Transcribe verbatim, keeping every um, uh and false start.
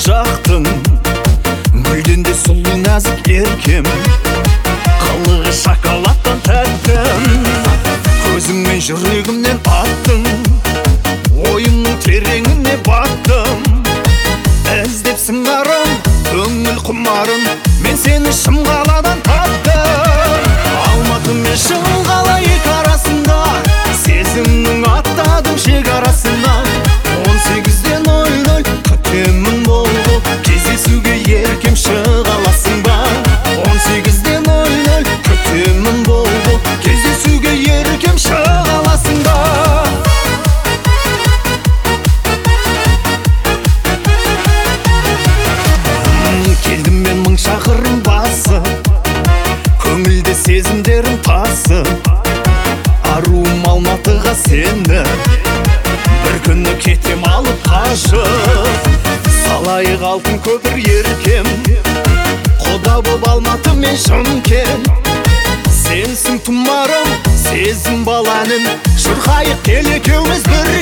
жақтың, гүлден де сұлу нәзік еркем, қылығы шоколадтан тәттім. Көзіңмен жүрегімнен аттың, ойымның тереңіне баттым. Іздеп сыңарым, көңіл құмарым, мен сені Шымқаладан таптым. Алматы мен Шымқала екі арасында, сезімнің аттадым шекарасынан. Он сегізде нөл нөл күтемін болды, кездесуге еркем шыға аласың ба? Он сегізде нөл нөл күтемін болды, кездесуге еркем шыға аласың ба? Келдім мен мың шақырым басып, көңілде сезімдерім тасып. Аруым Алматыға сені, бір күні кетем алып қашып. Салайық алтын көпір еркем, құда боп Алматы мен Шымкент. Сенсің тұмарым, сезім баланың, шырқайық кел екеуміз бір